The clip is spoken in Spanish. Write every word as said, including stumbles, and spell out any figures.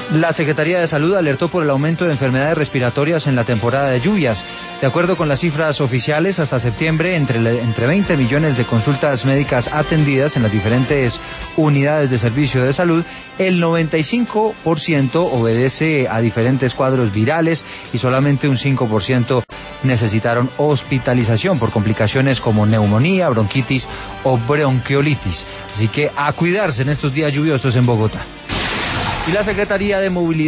La Secretaría de Salud alertó por el aumento de enfermedades respiratorias en la temporada de lluvias. De acuerdo con las cifras oficiales, hasta septiembre, entre, entre veinte millones de consultas médicas atendidas en las diferentes unidades de servicio de salud, el noventa y cinco por ciento obedece a diferentes cuadros virales y solamente un cinco por ciento necesitaron hospitalización por complicaciones como neumonía, bronquitis o bronquiolitis. Así que a cuidarse en estos días lluviosos en Bogotá. Y la Secretaría de Movilidad